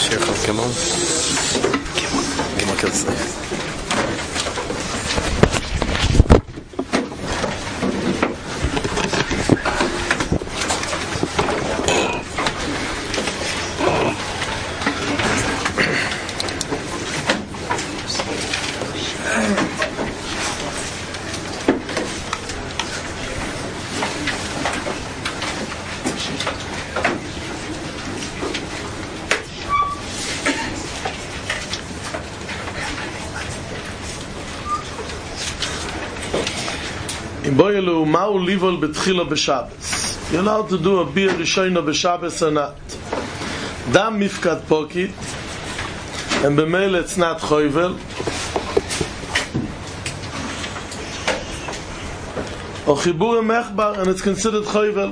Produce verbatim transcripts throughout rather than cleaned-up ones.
Careful, come on. Come on, come on. Boyelu mau livol betchila b'Shabbos. You're allowed to do a beer rishona b'Shabbos or not. Dam mifkat pokit, and b'meil it's not choivel. Or chibur mechbar, and it's considered choivel.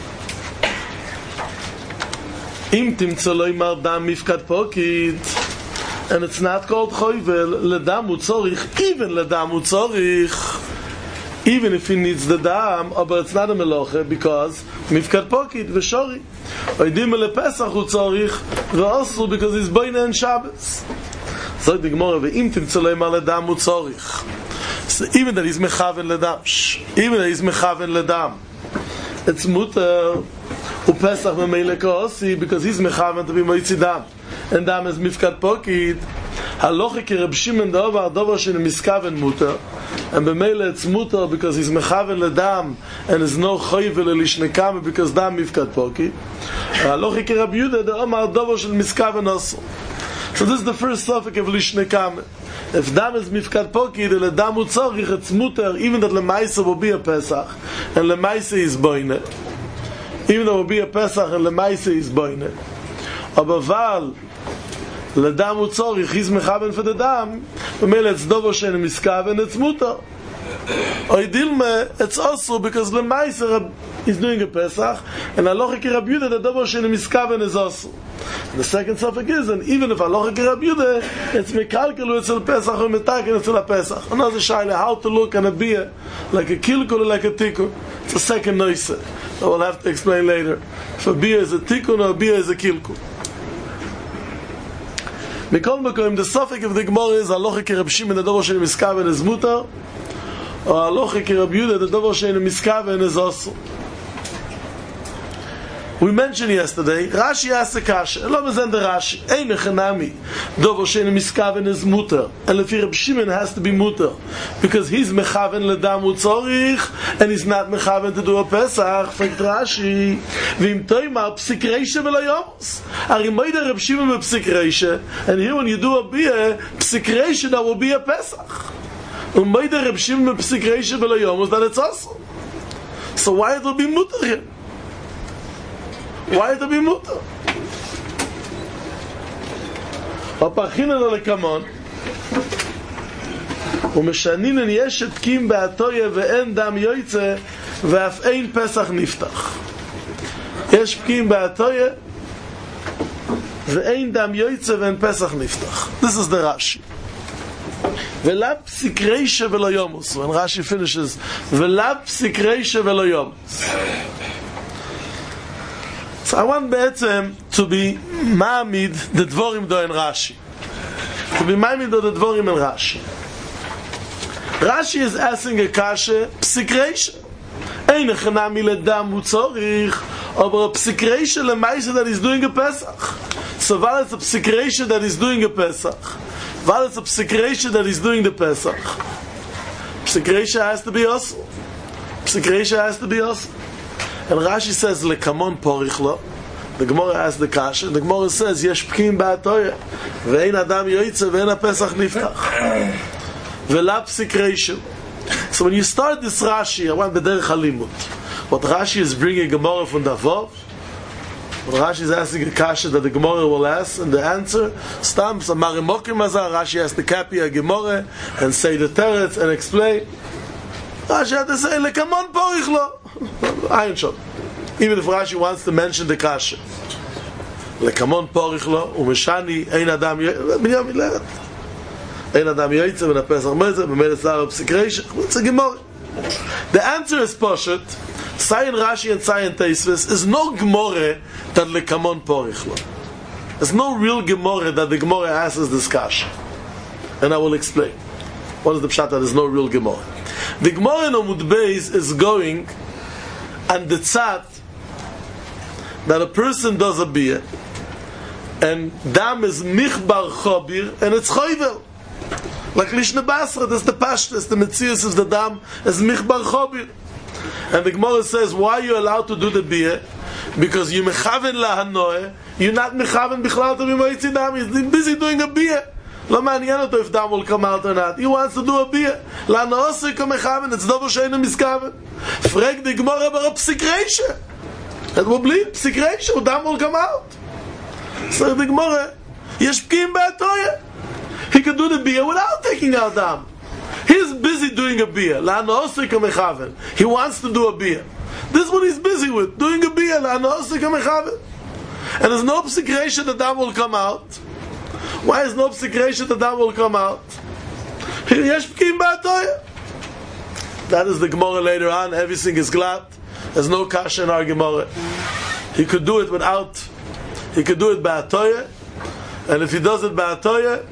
Im timtza lo imar dam mifkat pokit, and it's not called choivel. Ledam utzorich, even ledam utzorich. Even if he needs the dam, but it's not a meloche because mifkat pokit v'shori. Oidim le Pesach utzorich v'osru because he's boina and Shabbos. So the Gemara ve'im timtzolei ma ledam utzorich. So even that he's mechaven ledam, even that he's mechaven ledam, it's muter uPesach memeile ka'osi because he's mechaven to be moitzi dam, and dam is mifkat pokit. Halochi ki Reb Shimon davar davar she'en miskaven muter. And b'meile it's mutar because he's mechaven ledam and there's no choyvel elishnekame because dam mifkat pokit. Halochi ki Rabbi Yehuda the Omar davar shel miskaven also. So this is the first suffix of lishnekame. If dam is mifkat pokit, the ledam utzorich it's mutar even that lemaisa will be a Pesach and lemaisa is boine. Even though it will be a Pesach and lemaisa is boine. Abaval ledam utzorich he's mechaven for the dam. B'meile it's dovo she'en miskaven it's mutar. Oidilme it's also because lemaiser is doing a Pesach and halacha ki Rabbi Yehuda the dovo she'en miskaven is also. And the second suffix is, and even if halacha ki Rabbi Yehuda it's mekalkelu it's a Pesach or metaken it's a Pesach. Another shaila how to look and a beer like a kilkul or like a tikkun. It's a second noise that we'll have to explain later. If a beer is a tikkun or a beer is a kilkul. Mikol Mekoim, the suffix of the Gemara is halacha ki Reb Shimon the dovo she'en miskaven is mutar, or halacha ki Rabbi Yehuda the dovo she'en miskaven is also. We mentioned yesterday, Rashi asked the kasha, Elo mezen the Rashi, Ein echanami, dovo she'en miskaven is mutar, and lefi Reb Shimon has to be mutar, because he's mechaven ledam utzorich, and he's not mechaven to do a Pesach. Fragt Rashi, v'im toimar psik reisha v'lo yomos. Ari moida Reb Shimon b'psik reisha, and here when you do a beer, psik reisha that will be a Pesach. And moida Reb Shimon b'psik reisha v'lo yomos, that it's also. So why it will be mutar here? Why it will be mutar? הפרחינן לו לקמון ומשנינן יש תקים בהתויה ואין דם יויצה ואף אין פסח נפתח. יש פקים בהתויה ואין דם יויצה ואין פסח נפתח. This is the Rashi. ולאו פסיק רישה ולא יומוס. When Rashi finishes ולאו פסיק רישה ולא יומוס. So I want בעצם to be ma'amid the dvorim do in Rashi. To be ma'amid do the dvorim in Rashi. Rashi is asking a kasha psik reisha. Ein echanami ledam utzorich, aber a psik reisha lemaisa that is doing a Pesach. So while it's a psik reisha that is doing a Pesach, while it's a psik reisha that is doing the Pesach, psik reisha has to be also. Psik reisha has to be also. And Rashi says lekamon porichlo. The Gemara asks the kasha. The Gemara says yesh pkim ba'atoya ve'ein adam yoytze ve'ein ha'pesach niftach ve'la psik reisha. So when you start this Rashi, I want the derech halimut. What Rashi is bringing Gemara from Davov. What Rashi is asking a kasha that the Gemara will ask, and the answer stamps a marimokim azar. Rashi has to copy a Gemara and say the teretz and explain. Rashi had to say lekamon porichlo. Ayin shot. Even if Rashi wants to mention the kasha, lekamon porichlo umeshani ein adam binyam ileret ein adam yoytze ben ha'pesach mezeh b'meil tzar psik reisha. It's a Gemara. The answer is poshet. Sayin Rashi and Sayin Teisves is no Gemara that lekamon porichlo. There's no real Gemara that the Gemara answers this kasha. And I will explain. What is the pshat that there's no real Gemara? The Gemara in Amud Beis is going and the tzad that a person does a biyah and dam is michbar chobir and it's choyvel. Like Lishna Basra, that's the pashtas, the metzius is the dam is michbar chobir. And the Gemara says, why are you allowed to do the biyah? Because you mechaven lahanoeh, you're not mechaven bichlal to be moitzi dam, he's busy doing a biyah. Lo ma'nyan oto if dam will come out or not. He wants to do a biyah. La'no'osik mechaven, it's double sheinu miskaven. Frag the Gemara about psik reisha. It will bleed, psik reisha, dam will come out. So the Gemara, yesh pkim ba'atoya. He could do the biyah without taking out dam. He's busy doing a biyah. La'no'osik mechaven. He wants to do a biyah. This is what he's busy with, doing a biyah. La'no'osik mechaven. And there's no psik reisha that dam will come out. Why is no psikration that that will come out? Yesh pkim ba'atoya. That is the Gemara later on. Everything is glad. There's no kasha in our Gemara. He could do it without. He could do it ba'atoya. And if he does it ba'atoya,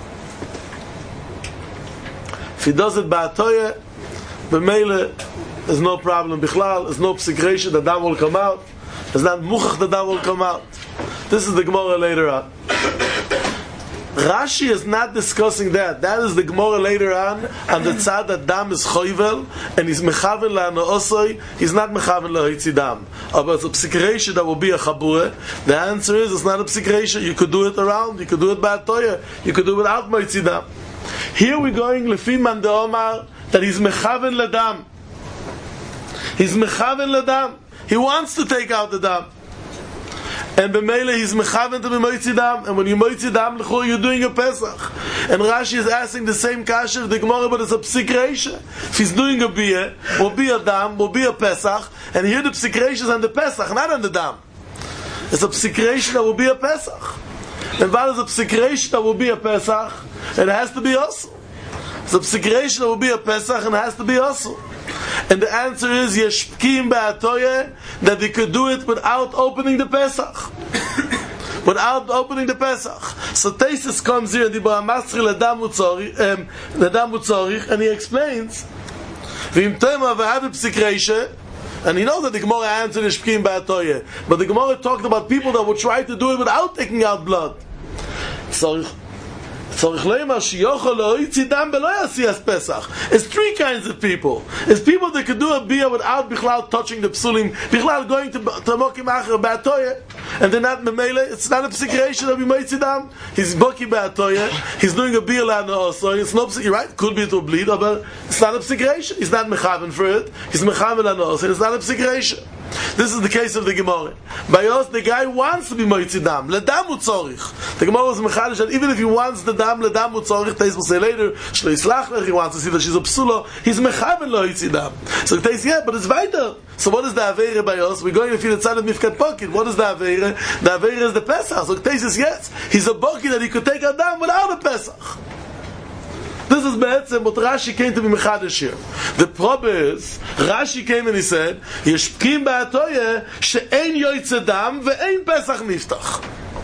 if he does it ba'atoya, b'meile, there's no problem. Bichlal, there's no psikration that that will come out. There's not muchach that that will come out. This is the Gemara later on. Rashi is not discussing that. That is the Gemara later on, and the tzad that dam is choyvel, and he's mechaven la'ano'osoi, he's not mechaven la'hitzi dam. But it's a psikreisha that will be a chabure. The answer is, it's not a psikreisha. You could do it around, you could do it ba'atoya, you could do it without moitzi dam. Here we're going lefi man de omar, that he's mechaven ledam. He's mechaven ledam. He wants to take out the dam. And b'meile he's mechaven to be moitzi dam, and when you moitzi dam l'chol you're doing a Pesach. And Rashi is asking the same kasha of the Gemara, but it's a psik reisha. If he's doing a biyah, will be a dam, will be a Pesach, and here the psik reisha is on the Pesach, not on the dam. It's a psik reisha that will be a Pesach. And what is a psik reisha that will be a Pesach? It has to be also. It's a psik reisha that will be a Pesach, and it has to be also. And the answer is yesh pkim ba'atoye, that they could do it without opening the Pesach. Without opening the Pesach. So Taisus comes here and the Ba'amasri ledam utzorich, and he explains, v'im toima v'hadu psik reisha, and he knows that the Gemara answered yesh pkim ba'atoye, but the Gemara talked about people that would try to do it without taking out blood. So It's three kinds of people. It's people that could do a biyah without bichlal touching the psulim, bichlal going to mokim acher ba'atoya, and they're not memele. It's not a psikration of b'moitzidam. He's boki ba'atoya. He's doing a biyah la'no also. It's not psik. Right? Could be to bleed, but it's not a psikration. He's not mechaven for it. He's mechaven la'no also. It's not a psikration. This is the case of the Gemara. By us, the guy wants to be moitzi dam. Ledam utzorich. The Gemara was mechadish that even if he wants the dam, ledam utzorich, Teis will say later, shlo yislach lech, he wants to see that she's a psula, he's mechaven lo yitzi dam. So Teis, yeah, but it's weiter. So what is the Aveire by us? We're going to feel the tzad of Mifkat Pocket. What is the Aveire? The Aveire is the Pesach. So Teis says, yes, he's a boki that he could take a dam without a Pesach. This is Be'etzem what Rashi came to be mechadish here. The problem is, Rashi came and he said, Yesh pkim ba'atoye she'ein yoytze dam ve'ein Pesach niftach.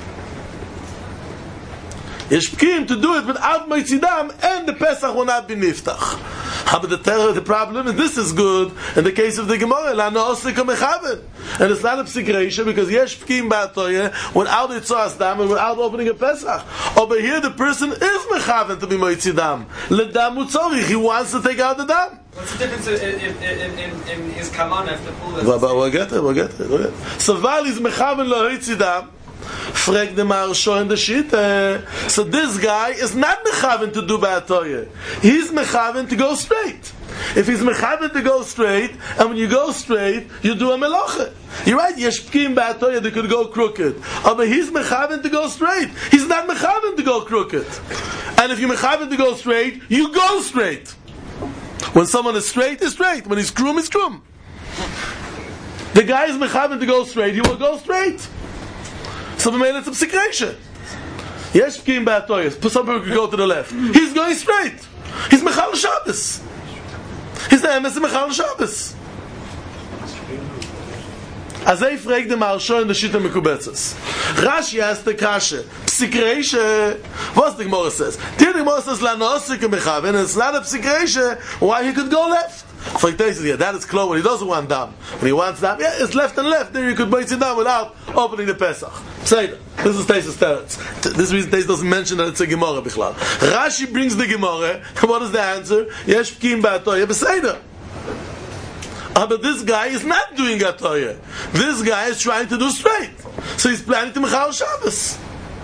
Yesh pkim to do it without moitzi dam, and the Pesach will not be niftach. How about the terror? The problem is this is good in the case of the Gemara. La'no oslik mechaven, and it's not a psikreisha because yesh pkim ba'atoye without itzas dam and without opening a Pesach. Over here, the person is mechaven to be moitzi dam. Ledam utzorich. He wants to take out the dam. What's the difference in, in, in, in his kaman after pull? Well, but we'll get it. We'll get it. We'll get it. So while he's mechaven lo hoitzi dam, frag the marsho in the shit. So this guy is not mechaven to do ba'atoye. He's mechaven to go straight. If he's mechaven to go straight, and when you go straight, you do a melacha. You're right. Yesh pkim ba'atoye, they could go crooked. But he's mechaven to go straight. He's not mechaven to go crooked. And if you're mechaven to go straight, you go straight. When someone is straight, is straight. When he's krum, is krum. The guy is mechaven to go straight. He will go straight. So we made it a psikration. Yesh pkim ba'atoye. Some people could go to the left. He's going straight. He's mechal Shabbos. He's the emes mechal Shabbos. Azay fragt the Maharsha in the Shita Mekubetzes. Rashi asked the Kasha, Psikreisha, what's the Gemara says? The Gemara says, La Nosik Mechaven, it's not a Psikreisha, why he could go left. For yeah, that is close when he doesn't want dam. When he wants dam, yeah, it's left and left. There you could bite it down without opening the Pesach. Say that. This is Teisus Teretz. This reason Teisus doesn't mention that it's a Gemara Bichlal. Rashi brings the Gemara. What is the answer? Yesh Pkim Ba'atoya B'Seider. Ah, but this guy is not doing Atoya. This guy is trying to do straight. So he's planning to Mechal Shabbos.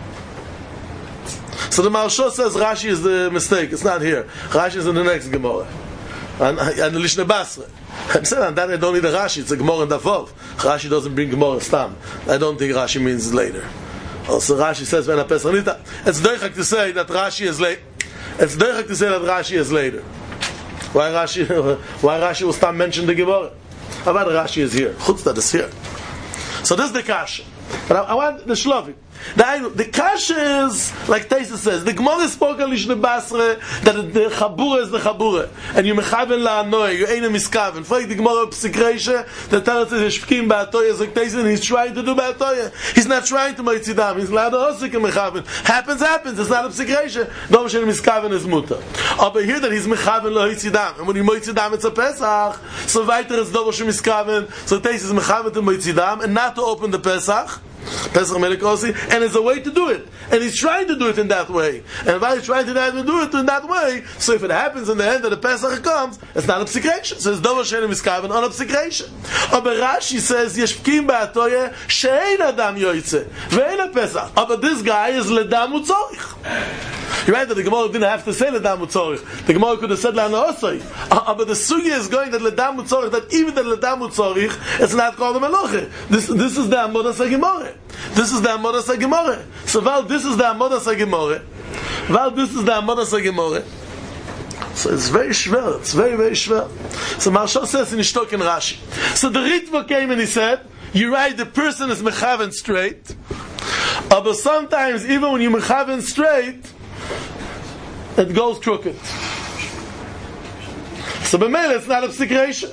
So the Maharsha says Rashi is the mistake. It's not here. Rashi is in the next Gemara. And, and the Lishna Basra. I'm saying on that I don't need a Rashi. It's a Gemara in Davov. Rashi doesn't bring Gemara Stam. I don't think Rashi means later. Also Rashi says when a Pesach Nita. It's doichak to say that Rashi is late. It's doichak to say that Rashi is later. Why Rashi? Why Rashi will Stam mention the Gemara? How about Rashi is here? Chutzpah is here. So this is the Kasha. But I, I want the Shlovim. The, the Kasha is, like Taisa says, the Gemara spoke on Lishna Basra that the Chabura is the Chabura. And you mechaven la'anoy, you ain't a miskaven. Like the Gemara of Psikreisha, the Taisa says, Shpkim ba'atoya, like Taisa, and he's trying to do ba'atoya. He's not trying to make tzidam. He's not a osik and mechaven. Happens, happens. It's not a Psikreisha. No Moshe miskaven is muta. But here that he's mechaven lo tzidam. And when you make tzidam, it's a Pesach. So weiter is no Moshe miskaven. So Taisa is mechaven to make tzidam and not to open the Pesach. Pesach Melikosi, and it's a way to do it, and he's trying to do it in that way. And while he's trying to do it in that way, so if it happens in the end that the Pesach comes, it's not a psikration. So it's Dover Shenim Miskaven on a psikration. But Rashi says Yesh Pkim Ba'atoye She'ein Adam Yoytze Ve'ein a Pesach. But this guy is Ledam Utzorich. You're right that the Gemara didn't have to say Ledam Utzorich. The Gemara could have said La'ana Osoi. But the Sugya is going that Ledam Utzorich, that even that Ledam Utzorich, it's not called a Meloche. This this is the Amodas HaGemara. This is the Amodas HaGemara. So while this is the Amodas HaGemara, while this is the Amodas HaGemara, so it's very schwer. It's very, very schwer. So Maharsha says in Ishtok and Rashi. So the Ritva came and he said, you're right, the person is mechaven straight, but sometimes even when you mechaven straight, it goes crooked. So b'meila it's not a psikration.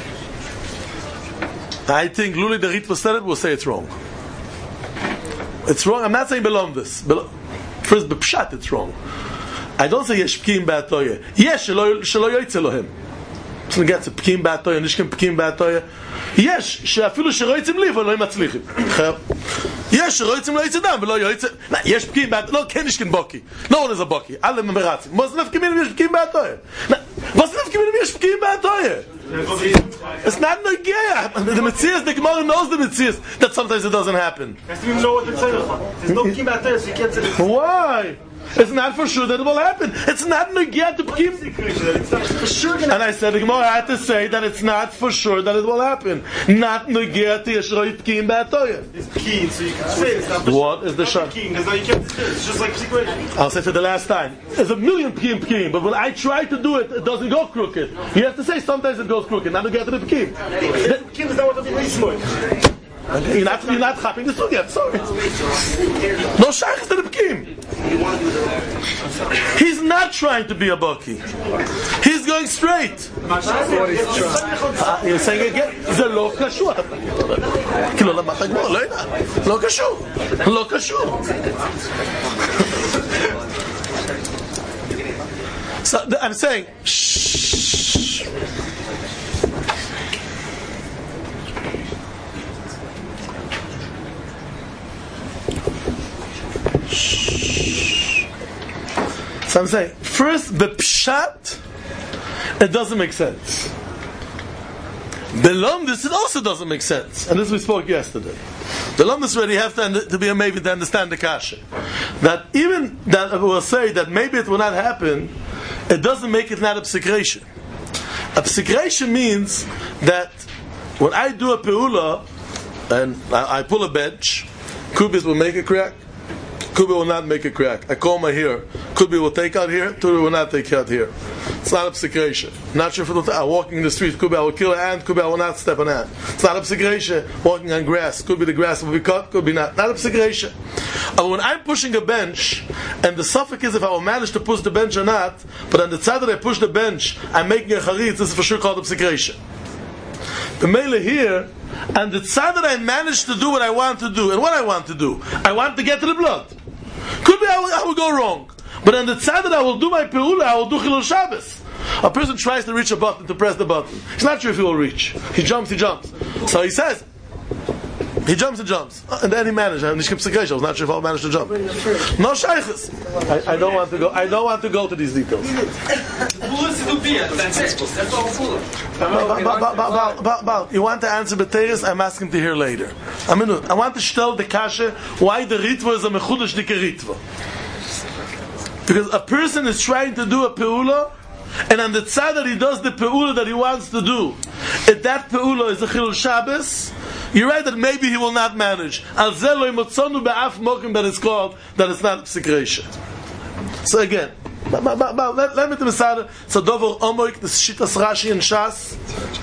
I think Luli the Ritva said it will say it's wrong. It's wrong. I'm not saying belong this. First, b'pshat, it's wrong. I don't say yesh pkim ba'atoye. Yesh shelo yoytze lohem. So we get to pkim ba'atoye, nishkim pkim ba'atoye. Yesh she'afilu sheroitzim li v'lo yimatzlichim. Yesh sheroitzim lo yitzedam v'lo yoytze. Yesh pkim ba'atoye. No, ken nishkin boki. No one is a boki. Alle memeratzim. Mos nefkim in yesh pkim ba'atoye. Mos nefkim in yesh pkim ba'atoye. It's not Nagea. The Metzias, the Gemara knows the Metzias that sometimes it doesn't happen. There's no Pkim Ba'atoya, so you can't say this. Why? It's not for sure that it will happen. It's not Nagea to Pkim. It's not for sure. And I said the Gemara had to say that it's not for sure that it will happen. Not Nagea to Yeshroi Pkim Ba'atoya. It's Pkim, so you can say it's not for What sure. is the shot? Pkim, there's no, you can't say it. It's just like Pkim. I'll say for the last time. There's a million Pkim Pkim, but when I try to do it, it doesn't go crooked. You have to say sometimes it goes crooked. Not Nagea to the Pkim. Pkim is not what the smart. You're not, you're not happy to do it. Sorry. No shaykhs to the Pkim. He's not trying to be a Baki. He's going straight. Uh, you're saying again, זה לא קשור. כאילו, למה אתה גמור? לא יודע. לא קשור. לא קשור. So, I'm saying, shh. So I'm saying, first, the pshat, it doesn't make sense. The lumdis, it also doesn't make sense. And this we spoke yesterday. The lumdis already have to, to be a maybe to understand the kasha. That even that I will say that maybe it will not happen, it doesn't make it not a psikration. A psikration means that when I do a peula, and I, I pull a bench, Kubis will make a crack, Kubi will not make a crack. I call my here. Kubi will take out here. Turi will not take out here. It's not a psikration. Not sure if it will. I'm walking in the street. Kubi, I will kill an ant. Kubi, I will not step on an ant. It's not a psikration. Walking on grass. Kubi, the grass will be cut. Kubi, not. Not a psikration. But when I'm pushing a bench, and the suffix is if I will manage to push the bench or not, but on the side that I push the bench, I'm making a charitz. This is for sure called a psikration. The mele here, and the tzad that I managed to do what I want to do, and what I want to do, I want to get to the blood. Could be I will, I will go wrong, but on the tzad that I will do my peula, I will do Chilul Shabbos. A person tries to reach a button, to press the button. He's not sure if he will reach. He jumps, he jumps. So he says, he jumps and jumps. And then he managed. And I was not sure if I'll manage to jump. No shaykhs. I, I don't want to go. I don't want to go to these details. You want to answer B'teres? I'm asking to hear later. I mean, I want to tell the kasha why the ritva is a mechudesh dike ritva. Because a person is trying to do a peula, and on the tzad that he does the peula that he wants to do, if that peula is a Chilul Shabbos, you're right that maybe he will not manage. Al zeh lo imotzonu be'af mokim, that it's called that it's not psikreisha. So again, ba, ba, ba, ba, let, let me to Masada. So dover omoik the shitas Rashi and Shas.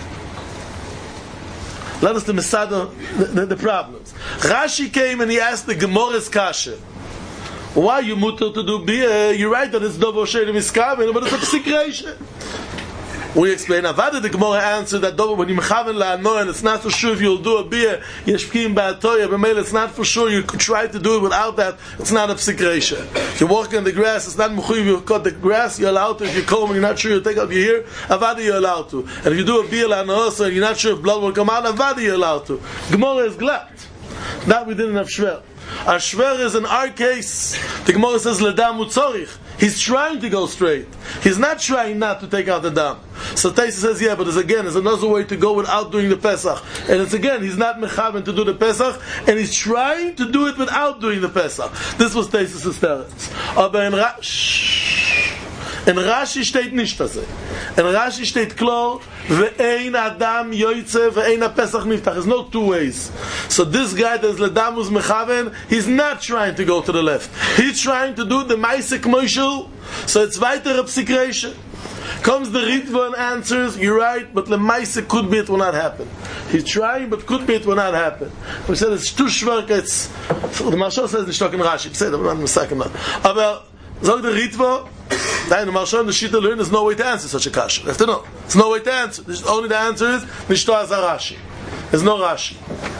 Let us to Masada the, the, the problems. Rashi came and he asked the Gemara's kasha. Why you mutter to do beer? You're right that it's dover shelim iskaven, but it's a psikreisha. We explain. Avada the Gemara answered that when you mechaven la'anoy and it's not for sure if you'll do a beer, yeshkim ba'atoya, b'meil it's not for sure you could try to do it without that. It's not a psikreisha. If you walk in the grass, it's not mechuyev. You cut the grass, you're allowed to. If you're cold and you're not sure you take out your hair, avada you're allowed to. And if you do a beer la'anoy and you're not sure if blood will come out, avada you're allowed to. Gemara is glad. That we didn't have shver. Our shver is in our case. The Gemara says ledam utzorich. He's trying to go straight. He's not trying not to take out the dam. So Taisa says, yeah, but there's again, there's another way to go without doing the Pesach. And it's again, he's not mechaven to do the Pesach, and he's trying to do it without doing the Pesach. This was Taisa's teretz. Aber in Rashi, in Rashi steht nicht das. In Rashi steht klar, ve'ein adam yoytze, ve'ein ha-Pesach miftach. There's no two ways. So this guy that is ledamus mechaven, he's not trying to go to the left. He's trying to do the Maisek Moshel. So it's weiter psikreisha. Comes the Ritva and answers, you're right, but the Maisek could be it will not happen. He's trying, but could be it will not happen. We said it's too shverk, it's, the Marshal says it's not in Rashi. Say that, I'm not mistaken now. Aber, sag the Ritva, nein, the Marshal and the Shita learn, there's no way to answer such a kasha. You have to know. There's no way to answer. There's only the answer is, Nishto as a Rashi. There's no Rashi.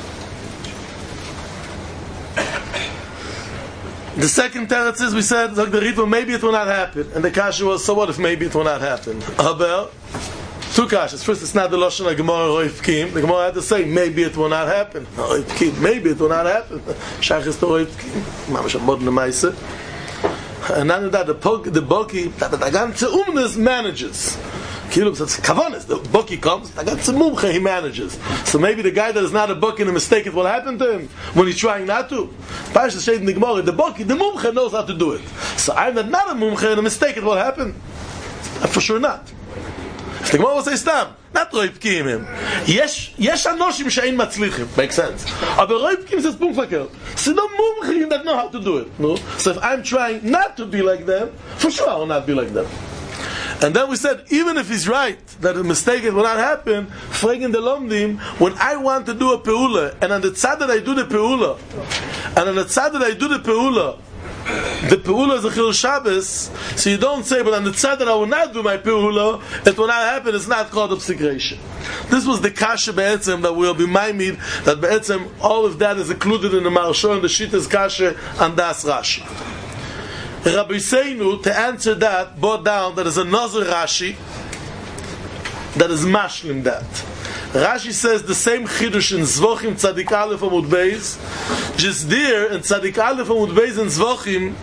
The second teretz is, we said, Zog the Ritva, maybe it will not happen. And the kasha was, so what if maybe it will not happen? Aber, two kashas. First, it's not the Lashon HaGemara Roif Kim. The Gemara had to say, maybe it will not happen. Roif Kim, maybe it will not happen. Shach is to Roif Kim. Mamash HaModn HaMaise. And none of that, the Boki, the Boki, that the ganze Umnes manages. Kilub says, Kavanis, the Boki comes, the ganze Mumche he manages. So maybe the guy that is not a Boki and a mistake, it will happen to him when he's trying not to. Parsha says in the Gemara, the Boki, the Mumche knows how to do it. So I'm not, not a Mumche and a mistake, it will happen. For sure not. If the Gemara will say, Stam, not Roib Kim him. Yesh, yesh anoshim she'ein matzlichim. Makes sense. Aber Roib Kim says, Pum Fakel. So no Mumchim that know how to do it. No? So if I'm trying not to be like them, for sure I will not be like them. And then we said, even if he's right, that a mistake will not happen, fragging the lomdim, when I want to do a peula, and on the tzad that I do the peula, and on the tzad that I do the peula, the peula is a Chilul Shabbos, so you don't say, but on the tzad that I will not do my peula, it will not happen, it's not called obsecration. This was the kasha be'etzem that will be ma'imid, that be'etzem, all of that is included in the Maharsha and the Shita's kasha and Das Rashi. Rabbi Seinu, to answer that, brought down that is another Rashi that is mashlim that. Rashi says the same chidush in Zvochim Tzadik Aleph Amud Beis, just there in Tzadik Aleph Amud Beis in Zvochim,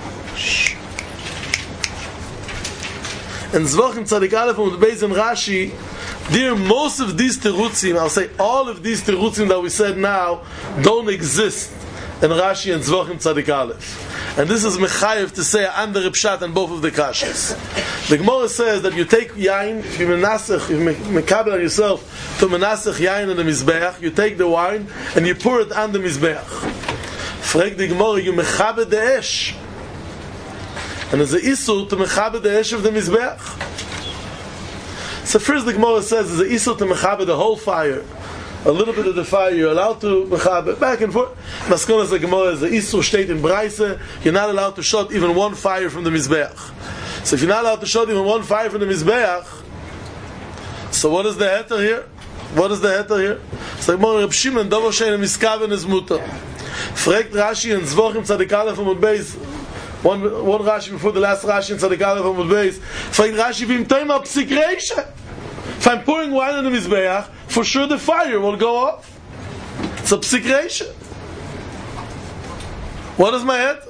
in Zvochim Tzadik Aleph Amud Beis in Rashi, there most of these terutzim, I'll say all of these terutzim that we said now, don't exist in Rashi and Zvochim Tzadik Aleph. And this is mechayev to say under Ripshat and both of the kashas. The Gemara says that you take yain, if you menasech, you mekabel on yourself to menasech yain on the mizbeach, you take the wine and you pour it on the mizbeach. Frag the Gemara, you mechabe the esh. And there's a isur to mechabe the esh of the mizbeach. So first the Gemara says there's a isur to mechabe the whole fire. A little bit of the fire you're allowed to mechabe, back and forth. Maskonas the Gemara is the Isur state in Braise, you're not allowed to shot even one fire from the Mizbeach. So if you're not allowed to shot even one fire from the Mizbeach, so what is the heter here? What is the heter here? Sag mal, Reb Shimon, Dovo Shein Miskaven is Mutter. Fragt Rashi in Zwochim Tzadik Aleph Amud Beis. One, one Rashi before the last Rashi in Tzadik Aleph Amud Beis. Fragt Rashi, Vim Toima Psik Reisha. If I'm pouring wine on the Mizbeach, for sure the fire will go off. It's a Psik Reisha. What is my head?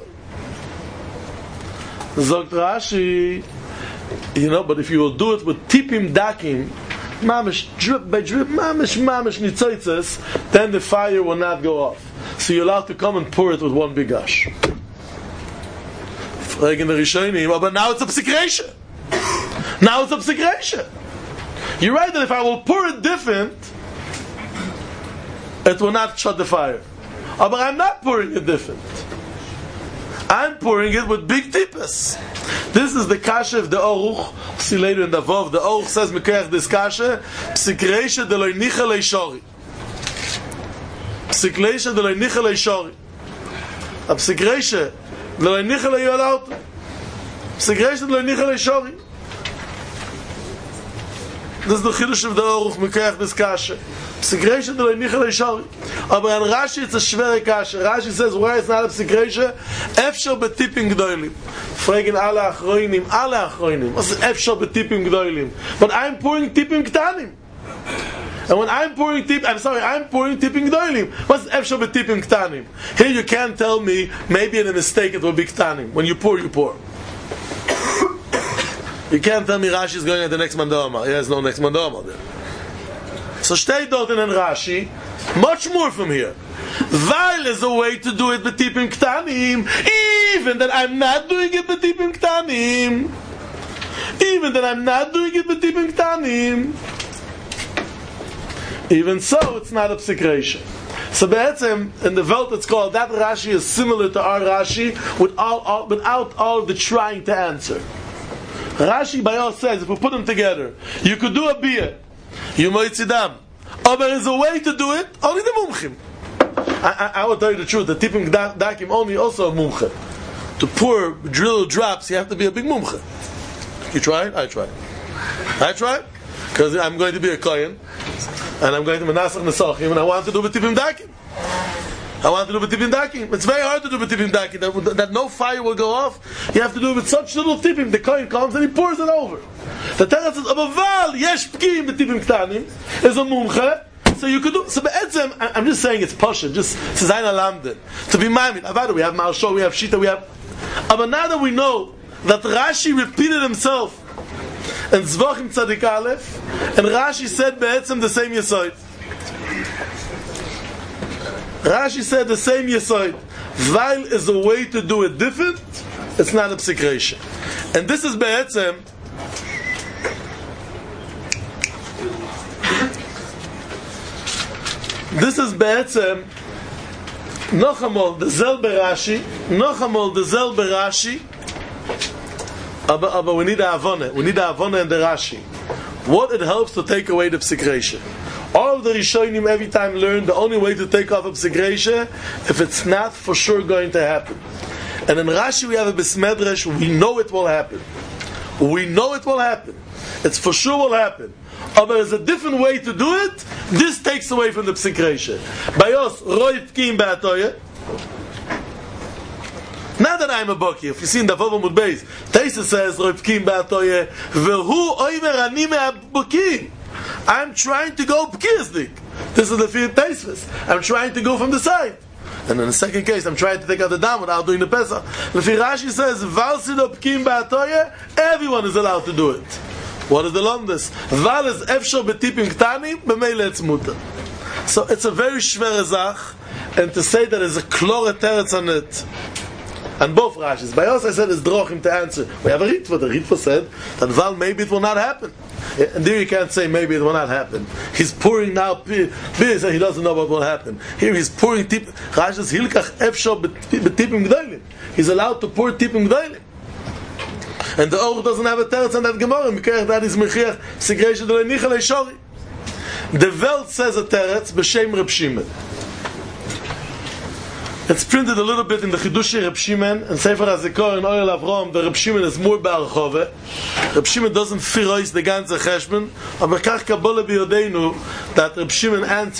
Zogt Rashi, you know, but if you will do it with tipim dakim, mamish, drip by drip, mamish, mamish, nitzoitzes, then the fire will not go off. So you're allowed to come and pour it with one big gush. But now it's a psikresha. Now it's a psikresha. You're right that if I will pour it different, it will not shut the fire. But I'm not pouring it different. I'm pouring it with big tippers. This is the kasha of the Oruch. See later in the Vov, the Oruch says, Mekayach this kasha, Psikreisha de loy nicha leishori. Psikreisha de loy nicha leishori. A Psikreisha de loy nicha leiyolauta. Psikreisha de loy nicha leishori. This is the Chiddush of the Oruch, Mekayach this kasha. Psikreisha de loy nicha leishori. Aber an Rashi it's a schwere kasha. Rashi says, why it's not a Psikreisha? Efshar betipping gdoilim. Fragen alle achroinim, alle achroinim. Was ist efshar betipping gdoilim? But I'm pouring tipping ktanim. And when I'm pouring tip, I'm sorry, I'm pouring tipping gdoilim. What's efshar betipping ktanim? Here you can't tell me, maybe in a mistake it will be ktanim. When you pour, you pour. You can't tell me Rashi is going at the next mandama. There's no next mandama there. So stay dort in Rashi, much more from here. Weil is a way to do it betipim ktanim, even that I'm not doing it betipim ktanim. Even that I'm not doing it betipim ktanim. Even so, it's not a psikresha. So be'etzem, in the Welt it's called, that Rashi is similar to our Rashi, with all, all, without all of the trying to answer. Rashi by all says, if we put them together, you could do a beer, you moitzidam. Oh, there is a way to do it, only the mumchim. I, I, I will tell you the truth, the tipping dakim only also a mumche. To pour drill drops, you have to be a big mumche. You try it? I try it. I try it? Because I'm going to be a kohen, and I'm going to menasach nesachim, and I want to do b'tippim dakim. I want to do b'tippim dakim. It's very hard to do b'tippim dakim, that, that no fire will go off. You have to do it with such little tippim. The kohen comes and he pours it over. The teretz says, "Abaval yesh pkim b'tippim ktanim," is a mumche. So you could do. So be'etzem, I'm just saying it's pasha. Just Zayin Alamdin to be maimin. Avada, we have Marsho, we have Shita, we have. But now that we know that Rashi repeated himself in Zvochim Tzadik Aleph, and Rashi said be'etzem the same yesod. Rashi said the same yesod. Weil is a way to do it different. It's not a psikresha. And this is be'etzem. This is be'etzem Nochamol, the Zel Berashi, Nochamol, the Zel Berashi. But we need a Avona. We need a Avona and the Rashi. What it helps to take away the psikresha. All of the Rishonim every time learn the only way to take off a psikresha if it's not for sure going to happen. And in Rashi we have a Besmedresh, we know it will happen. We know it will happen. It's for sure will happen. But there's a different way to do it. This takes away from the psikresha. Bayos roy pkim be'atoye. Not that I'm a baki. If you see in the Vov Amud Beis, Taisa says roy pkim be'atoye vehu oimer ani me'abaki. I'm trying to go pkizdik. This is the fear Taisvis. I'm trying to go from the side. And in the second case, I'm trying to take out the dam without doing the Pesach. The Rashi says, Valsido pkim be'atoye, everyone is allowed to do it. What is the longest? Val is efshor betipim ktanim, b'meile it's muta. So it's a very shver zach, and to say that there's a klore teretz on it, and both Rashis. By us I said it's drochim to answer. We have a Ritva. The Ritva said that Val maybe it will not happen. And there you can't say maybe it will not happen. He's pouring now beer, so he doesn't know what will happen. Here he's pouring tip. Rashis hilkach efshor betipim gdoilim. He's allowed to pour tipim gdoilim. And the Oruch doesn't have a teretz on that Gemara. Because that is mechiach psikresha de nicha leishori. The Welt says a teretz b'shem Reb Shimon. It's printed a little bit in the Chidushi Reb Shimon and Sefer HaZikor in Oil Avrom. The Reb Shimon is more ba'archove. Reb Shimon doesn't firois the ganze cheshbon. Aber kach kabbalah biyodeinu that Reb Shimon answered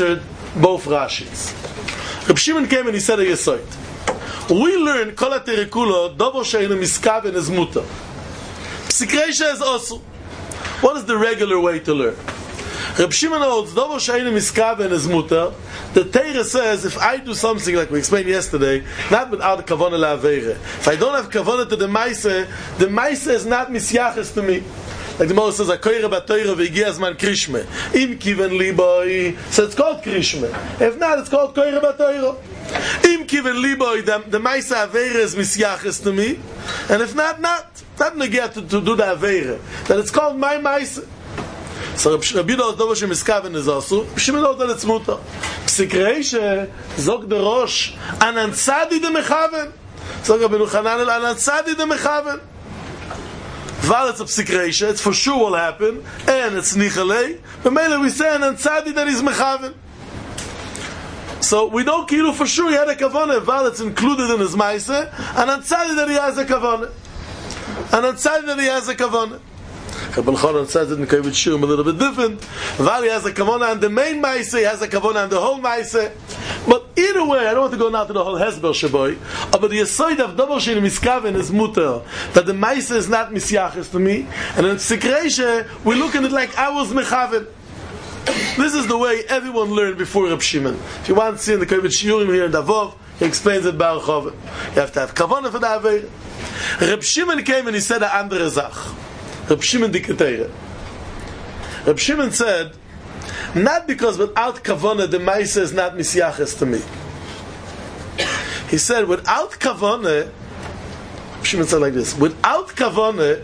both Rashis. Reb Shimon came and he said a Yesoid. We learn Kol HaTerekulo Dovo She'eino Miskaven is Mutar. Psik Reisha is also. What is the regular way to learn? Reb Shimon holds Dovo She'eino Miskaven is Mutar. The Torah says if I do something like we explained yesterday, not without Kavanah LaAveira. If I don't have Kavanah to the Maaseh, the Maaseh is not Misyachas to me. Like the Moses says, "Akoyre b'Torah v'Igias man krishme." Im kiven liboy, so it's called krishme. If not, it's called koyre b'Torah. Im kiven liboy, the the Maaseh Aveira is misyaches to me, and if not, not not negate to, to do the Aveira. Then it's called my Maaseh. So Rabbi Yehuda Dovo shemiskaven is also. Shimon knows that it's mutar. Psik Reisha zog the Rosh anan tzadi de mechaven. Zog Rabbi Yochanan anan tzadi de mechaven. While it's a psik reisha, it's for sure will happen, and it's nichalei. But maybe we say an tzadi that is mechaven. So we don't kill for sure he had a kavanah. While it's included in his ma'aseh, and tzadi that he has a kavanah, and tzadi that he has a kavanah. Rabbi Elchanan says it in Kavod Shurim a little bit different. While he has a kavanah on the main ma'aseh, he has a kavanah on the whole ma'aseh. But either way, I don't want to go now to the whole Hezbollah Shaboy, but the Yesoid of Dovo She'eino Miskaven is mutar, that the Maaseh is not Misyachas to me, and in Psik Reisha, we look at it like I was Mechaven. This is the way everyone learned before Reb Shimon. If you want to see in the Kavod Shurim here in Davov, he explains it Bar Chova. You have to have Kavanah for the Aveira. Reb Shimon came and he said a andere Zach. Reb Shimon Dikatera. Reb Shimon said, not because without kavanah the Maaseh is not misyaches to me. He said without kavanah, Shimon said like this: without kavanah,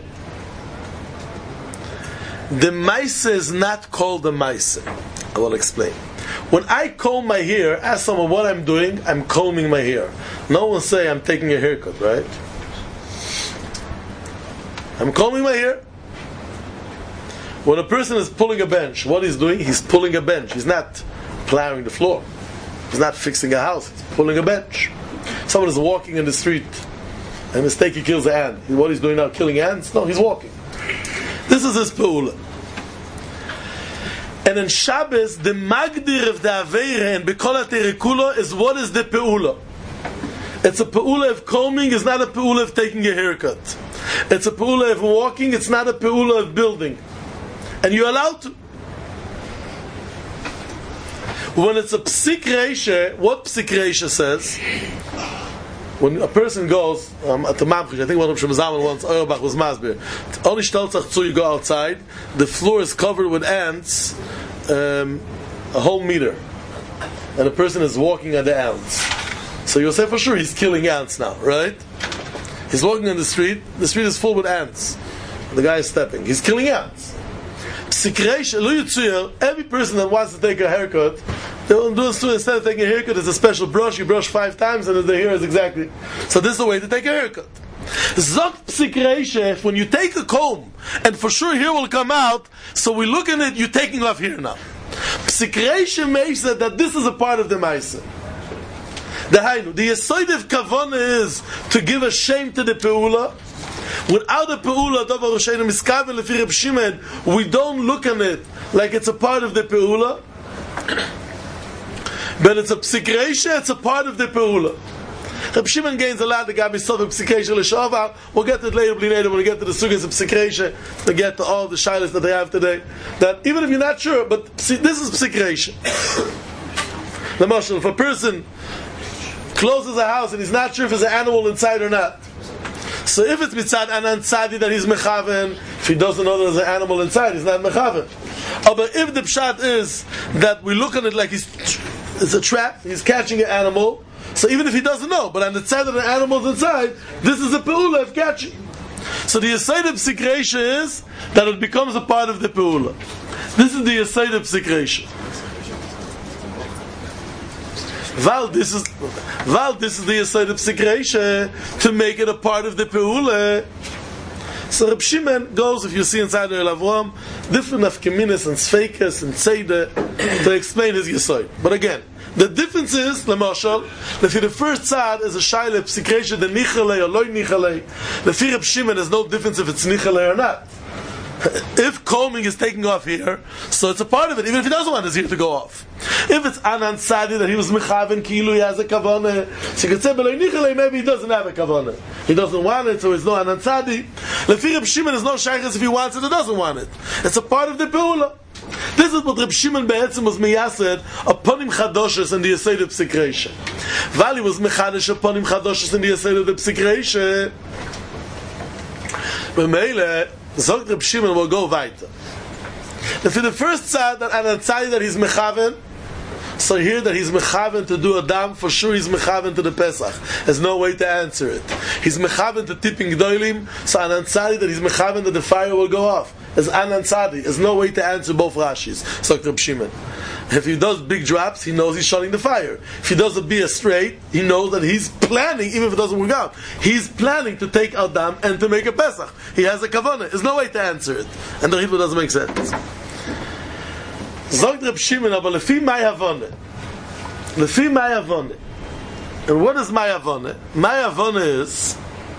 the Maaseh is not called the Maaseh. I will explain. When I comb my hair, ask someone what I'm doing. I'm combing my hair. No one say I'm taking a haircut, right? I'm combing my hair. When a person is pulling a bench, what he's doing, he's pulling a bench. He's not plowing the floor. He's not fixing a house. He's pulling a bench. Someone is walking in the street and mistake he kills an ant. What he's doing now, killing ants? No, he's walking. This is his peula. And in Shabbos, the magdir of the Aveira and B'kol HaTerekulo is what is the peula. It's a peula of combing, it's not a peula of taking a haircut. It's a peula of walking, it's not a peula of building. And you're allowed to. When it's a psik reisha, what psik reisha says? When a person goes um, at the mamchish, I think one of Shem Zalman once, Auerbach was masbir. Only shtelzach zu, you go outside, the floor is covered with ants, um, a whole meter, and a person is walking on the ants. So you'll say for sure he's killing ants now, right? He's walking on the street. The street is full with ants. The guy is stepping. He's killing ants. Every person that wants to take a haircut, they will do this too. Instead of taking a haircut, it's a special brush. You brush five times, and the hair is exactly. So this is the way to take a haircut. Zok psik reisha, when you take a comb, and for sure hair will come out, so we look at it, you're taking off hair now. Psik reisha makes that, that this is a part of the Maaseh. The Hainu, the Yesoid of Kavanah is to give a shame to the Peula. Without a Peula, Dovo She'eino Miskaven Lefi Reb Shimon, we don't look at it like it's a part of the Peula. But it's a Psik Reisha, it's a part of the Peula. Reb Shimon gains a lot, the Gabi Sof Psik Reisha L'Shavar. We'll get to it later, later when we get to the Sugas of Psik Reisha, to get to all the shilas that they have today. That even if you're not sure, but this is Psik Reisha. The Mashal, if a person closes a house and he's not sure if there's an animal inside or not. So if it's mitzad anan tzadi that he's mechaven, if he doesn't know there's an animal inside, he's not mechaven. Oh, but if the pshat is that we look at it like he's it's a trap, he's catching an animal, so even if he doesn't know, but on the side of the animal's inside, this is a peula of catching. So the Yesoid of Psik Reisha is that it becomes a part of the peula. This is the Yesoid of Psik Reisha. Val, this is Val, this is the Yesoid of Psik Reisha to make it a part of the Peula. So Reb Shimon goes, if you see inside the Elavram, different nafkeminas and sfeikas and tzeidah to explain his Yesoid. But again, the difference is, Lamashal, that the first side is a shaila Psik Reisha, the nichalei or loy nichalei. The Reb Shimon, there's no difference if it's nichalei or not. If combing is taking off here, so it's a part of it, even if he doesn't want his ear to go off. If it's Anan Sadi that he was Mechaven, Kilu, he has a Kavanah, so you could say, maybe he doesn't have a Kavanah. He doesn't want it, so there's no Anan Sadi. Lefi Reb Shimon is no Shaykhs if he wants it or doesn't want it. It's a part of the Peula. This is what Reb Shimon Be'etzim was miyased upon him Chadoshes in the Yesod of Psikreisha. Vali was Mechadish upon him Chadoshes in the Yesod of the Psikreisha. B'meile, Zog Reb Shimon will go weiter. And for the first side that Anan Tzadi that he's Mechaven, so here that he's Mechaven to do a dam, for sure he's Mechaven to the Pesach. There's no way to answer it. He's Mechaven to tipping Gdoilim, so Anan Tzadi that he's Mechaven that the fire will go off. There's Anan Tzadi. There's no way to answer both Rashis. So Reb Shimon. If he does big drops, he knows he's shutting the fire. If he does a bia straight, he knows that he's planning, even if it doesn't work out, he's planning to take out dam and to make a Pesach. He has a kavanah. There's no way to answer it. And the Ritva doesn't make sense. Zogt Reb Shimon, aber lefi mai havoneh. Lefi mai havoneh. And what is mai havoneh? Mai havoneh is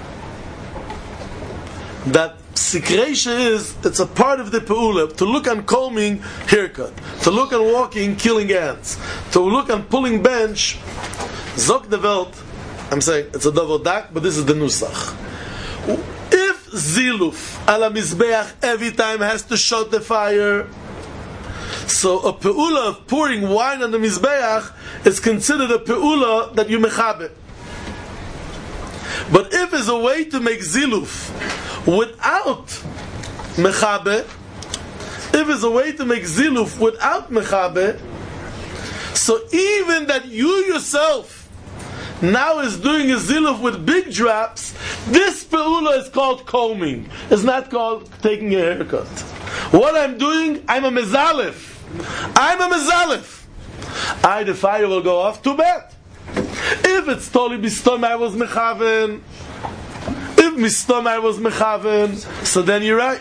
that Sikreisha is, it's a part of the Pe'ula, to look on combing, haircut. To look on walking, killing ants. To look on pulling bench, Zok de Welt, I'm saying, it's a Davodak, but this is the Nusach. If Ziluf, ala Mizbeach, every time has to shut the fire, so a Pe'ula of pouring wine on the Mizbeach is considered a Pe'ula that you mechabe. But if there's a way to make Ziluf without mechabe, if there's a way to make Ziluf without mechabe, so even that you yourself now is doing a Ziluf with big drops, this Pe'ula is called combing. It's not called taking a haircut. What I'm doing, I'm a mezalef. I'm a mezalef. I, the fire will go off, too bad. If it's totally bistom, I was mechaven. If mistom, I was mechaven, so then you're right.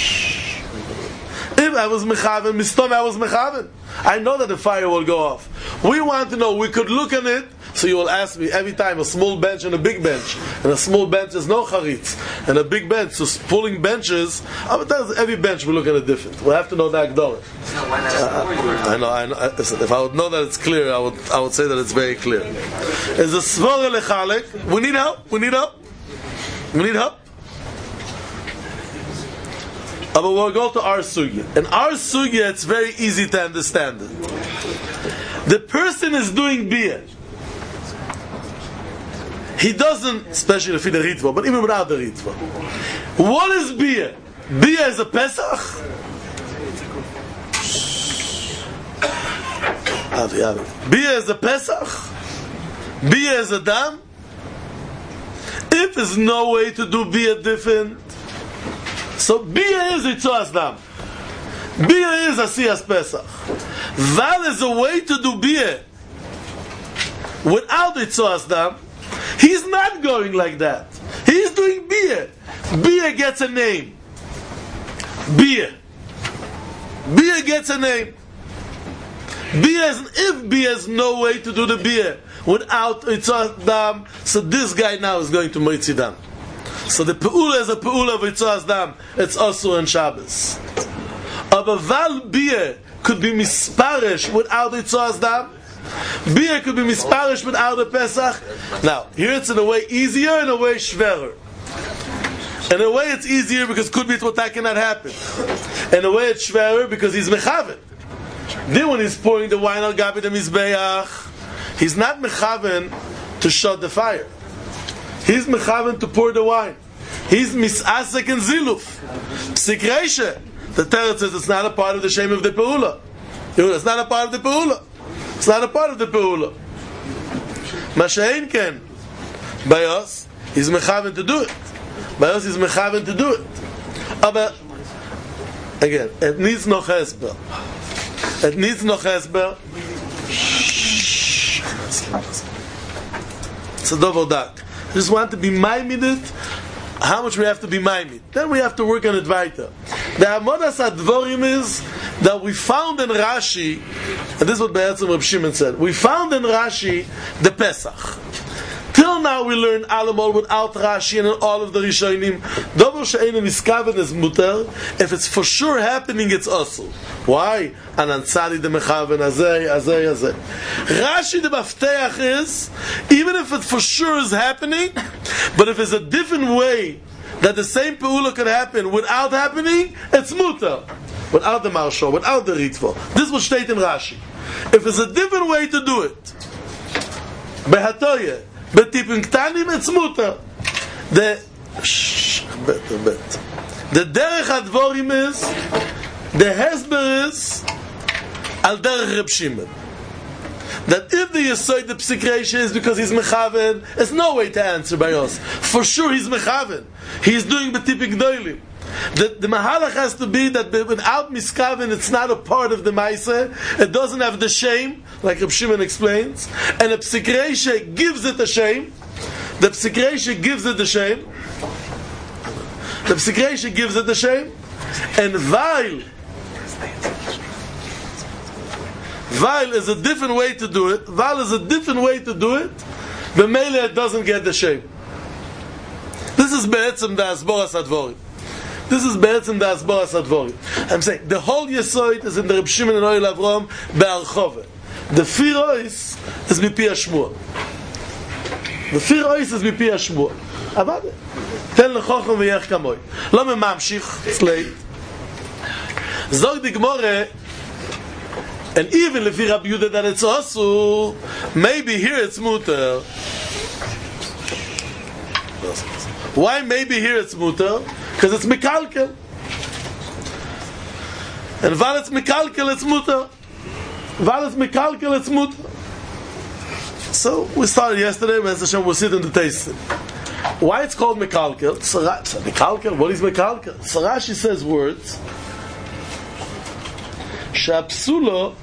If I was mechaven, mistom, I was mechaven. I know that the fire will go off. We want to know, we could look at it, so you will ask me every time a small bench and a big bench. And a small bench is no charitz. And a big bench, so pulling benches, every bench we look at it different. We'll have to know the Agdollah. Uh, I know, I know. If I would know that it's clear, I would I would say that it's very clear. It's a svara lechalek. We need help. We need help. We need help. But we'll go to our sugya. In our sugya, it's very easy to understand it. The person is doing bia. He doesn't, especially if he the ritva, but even without the ritva. What is bia? Bia is a Pesach? Bia is a Pesach? Bia is a dam? If there's no way to do bia different, so bia is itzoas dam. Bia is asiyas Pesach. Val is a way to do bia without itzoas dam. He's not going like that. He's doing bia. Bia gets a name. Bia. Bia gets a name. Bia is, if bia is no way to do the bia without itzas dam, so this guy now is going to moitzi dam. So the pe'ula is a pe'ula of itzas dam. It's also in Shabbos. Aber val bia could be misparish without itzas dam. Bia could be misparish without a Pesach. Now, here it's in a way easier, in a way shverer. In a way it's easier because could be what that cannot happen. In a way it's shverer because he's mechaven. Then when he's pouring the wine al gabi the mizbeach, he's not mechaven to shut the fire. He's mechaven to pour the wine. He's misasek and ziluf. Psikreisha. The Teretz says it's not a part of the shame of the peula. It's not a part of the peula. It's not a part of the peula. Mashain ken. By us, he's mechaven to do it. By us, he's mechaven to do it. But again, it needs no chesber. It needs no chesber. It's a double dak. Just want to be maimid it. How much we have to be maimid. Then we have to work on it weiter. The Amodas Advorim is that we found in Rashi, and this is what Be'etzim Reb Shimon said, we found in Rashi the Pesach. Till now we learn Alamol without Rashi and all of the Rishonim. Dover she'einu miskaven is muter. If it's for sure happening, it's also. Why? Anansali de mechaven azay azay azay. Rashi the mafteach is even if it for sure is happening, but if it's a different way that the same peula could happen without happening, it's muter. Without the marshal, without the ritva. This was stated in Rashi. If it's a different way to do it, behatoye. But tipim ktanim it's muter. The shh, better, better. The derech advorim is, the hesber is, al derech Reb Shimon. That if the Yesod the Psik Reisha is because he's mechaven, there's no way to answer by us. For sure he's mechaven. He's doing the tipik doilim. The, the mahalach has to be that without miskaven it's not a part of the maaseh. It doesn't have the shame, like Reb Shimon explains, and the Psik Reisha gives it the shame. The Psik Reisha gives it the shame. The Psik Reisha gives it the shame, and Vail, Vail is a different way to do it. Vail is a different way to do it. But Mele it doesn't get the shame. This is be'etzem da asboras advorim. This is be'etzem da asboras advorim. I'm saying the whole Yesod is in the Reb Shimon and Oil Avrom be'archove. The Firois is mipi Hashmuah. The Firois is mipi Hashmuah. Avade. Ten lechochem v'yech kamoi. Lo me mamshich. It's late. Zog di Gemore. And even if you Rabbi Yehuda that it's also, maybe here it's muter. Why maybe here it's muter? Because it's mikalkel. And while it's mikalkel, it's muter. While it's mikalkel, it's muter. So we started yesterday. We'll sit in the taste. Why it's called mikalkel? Mikalkel. What is mikalkel? So Rashi says words. Shapsulo.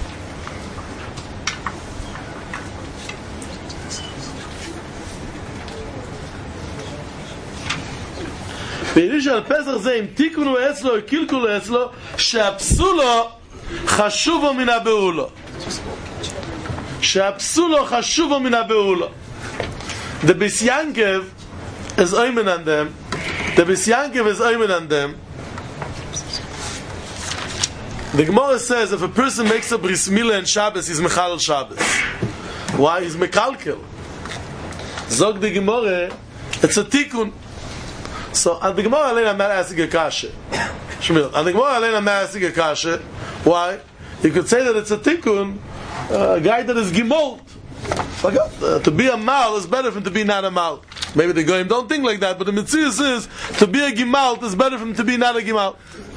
ויש על פסח זה אם תיקונו אצלו או קלקלו אצלו שהפסולו חשובו מן הבאולו שהפסולו חשובו מן הבאולו the Bisyankev is oimen on them the Bisyankev is oimen on them. The Gemara says if a person makes a bris milah and Shabbos he's mechal Shabbos. Why? He's mekalkel. Zog the Gemara it's a tikkun. So, and the Gemara Alein, I'm not asking a kasha. Shmuel, and the Gemara Alein, I'm not asking a kasha. Why? You could say that it's a tikkun, uh, a guy that is gimolt. Forgot. Uh, to be a mal is better than to be not a mal. Maybe the goyim don't think like that, but the mitzvah is to be a gimalt is better than to be not a gimalt.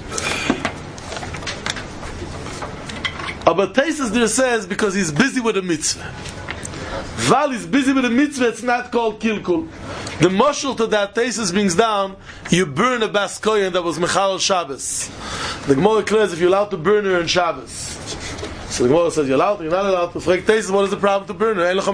But Taisus there says because he's busy with a mitzvah. While he's busy with a mitzvah, it's not called kilkul. The mashal to that Taisus brings down, you burn a bas kohen that was mechal Shabbos. The Gemara declares if you're allowed to burn her in Shabbos. So the Gemara says you're allowed, you're not allowed to. Frek Taisus, what is the problem to burn her?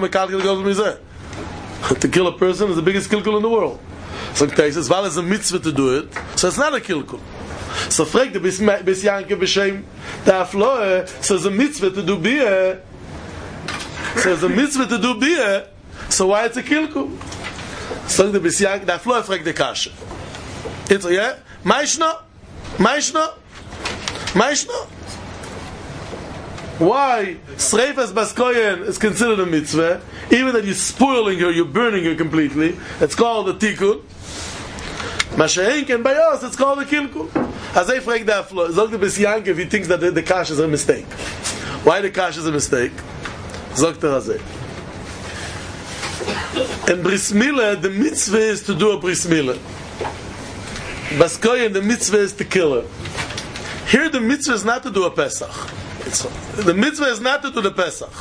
To kill a person is the biggest kilkul in the world. So Taisus, while it's a mitzvah to do it, so it's not a kilkul. So Frek the bis yanke b'shem ta'afloe, so it's a mitzvah to do biyah. So it's a mitzvah to do biyah, so why it's a kilkul? So the bisyank, that flow frag the kasha. It's yeah. Maishna, Maishna, Maishna. Why Sreifas Baskoyen is considered a mitzvah, even that you're spoiling her, you're burning her completely. It's called a tikkun. Mashaink and by us, it's called a kilkul. As I frag that flow, Zog the bisyank if he thinks that the, the kasha is a mistake. Why the kasha is a mistake? Zog the razeh. In bris milah, the mitzvah is to do a bris milah. Baskoyen, the mitzvah is to kill her. Here, the mitzvah is not to do a Pesach. It's, the mitzvah is not to do the Pesach.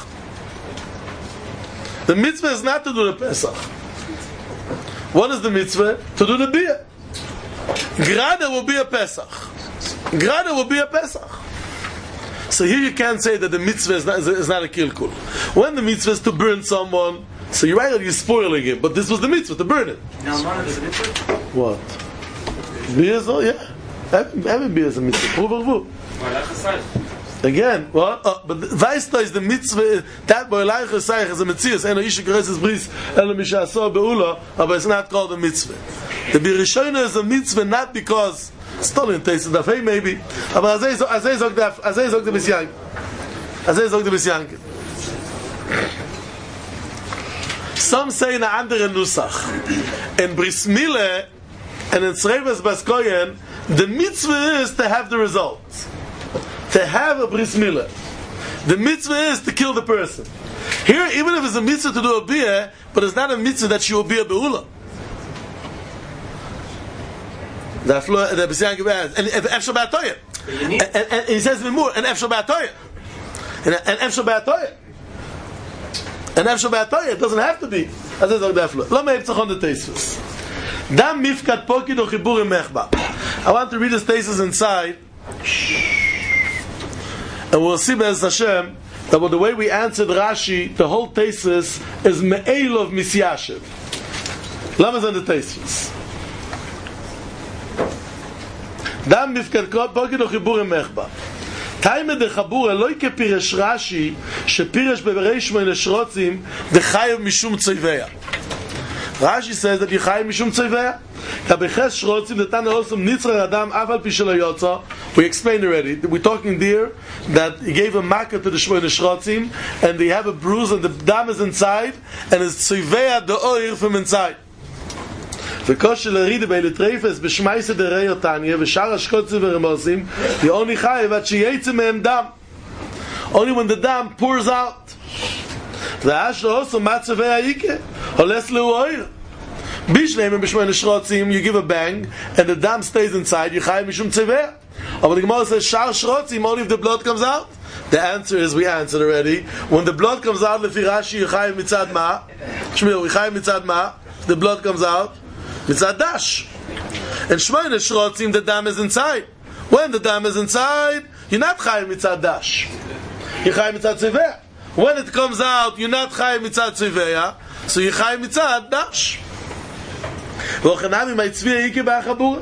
The mitzvah is not to do the Pesach. What is the mitzvah? To do the biyah. Grada will be a Pesach. Grada will be a Pesach. So here you can't say that the mitzvah is not, is not a kilkul. When the mitzvah is to burn someone, so you're right that you're spoiling it, but this was the mitzvah, to burn it. Now, one of the mitzvah? What? Beer is, oh yeah. Having beer is a mitzvah. Prove or Well, that's the sign. Again, what? Oh, but weißt du, is the mitzvah, that boy like is saying, is a mitzvah, is no ish graces bris, elo mishaso beula, but it's not called a mitzvah. The birishona is a mitzvah not because stolen taste of hey maybe, but as I as I zog the as I zog the bisyank, as I zog the bisyank. Some say in a andere nusach, in bris mile and in Tzreves Baskoyen, the mitzvah is to have the results. To have a bris milah. The mitzvah is to kill the person. Here, even if it's a mitzvah to do a biyah, but it's not a mitzvah that you will be a beula. The floor, the B'syank and Efshel B'atoyah. And he says even more, and Efshel B'atoyah. And Efshel B'atoyah. And Efshel B'atoyah, it doesn't have to be. As I said, the floor. Lo me'eb tzachon the teisvus. Dam mifkat pokid o chibur mechba. I want to read this thesis inside. And we'll see Be'ez Hashem that with the way we answered Rashi, the whole thesis is me'el of misyashiv. Lama's on the thesis. Dam mifkat pokid o chibur mechba. Taime de chabur eloi ke piresh Rashi shepiresh bebereish mo'in eshrotzim de chayev mishum tzoiveya. Rashi says that you chayev mishum tzoiveya. Kabeches shrotzim the tana also nitzra adam afal pi shelo yotza. We explained already. We're talking there that he gave a makkah to the shmoin shrotzim, and they have a bruise, and the dam is inside, and it's tzoiveya the oir from inside. V'kosh l'ride be'litrefes b'shmaise derei otanya v'shar hashkotzim v'remosim the only chayev at sheyetze mehem dam. Only when the dam pours out. V'ashlo also matzavei ha'ike holes lehu oir. Bishleim and b'shmoin shrotzim you give a bang, and the dam stays inside. You chayev mishum tzoiveya. But the Gemara says shar shrotzim only if the blood comes out. The answer is we answered already. When the blood comes out, lefi Rashi you chayev mitzad ma. Shmuel we chayev mitzad ma. The blood comes out. Mitzad dash. And shmoin shrotzim the dam is inside. When the dam is inside, you're not chayev mitzad dash. You chayev mitzad tzoiveya. When it comes out, you're not chayev mitzad tzoiveya. So you chayev mitzad dash. V'ochanami may tzviya ike b'achabura.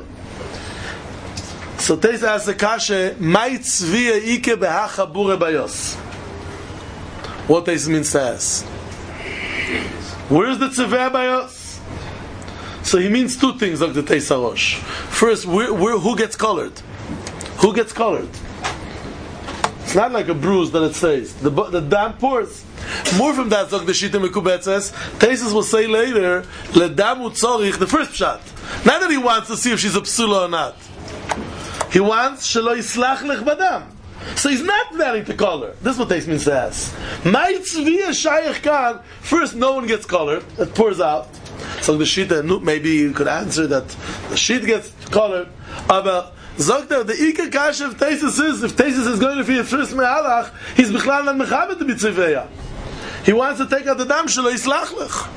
So Teis asks the kasha, may tzviya ike b'achabura bayos. What Teis means to ask? Where's the tzviya bayos? So he means two things like the Teis HaRosh. First, where, where, who gets colored? Who gets colored? It's not like a bruise that it says. The, the dam pours. More from that, Zog the Shita Mekubet says, Taisus will say later, Ledamu Tzorich, the first shot. Not that he wants to see if she's a psula or not. He wants Shelo Yislach Lech Badam. So he's not planning to color. This is what Taisus means to ask. My Tzviya Shayach Kan, first no one gets colored, it pours out. So the Shita, maybe you could answer that the sheet gets colored. Aber Zogter, the Iker Kasha of Taisus is, if Taisus is going to be a first me'alach, he's bichlal not mechabed to be tzviya. He wants to take out the dam shelo yislach lech.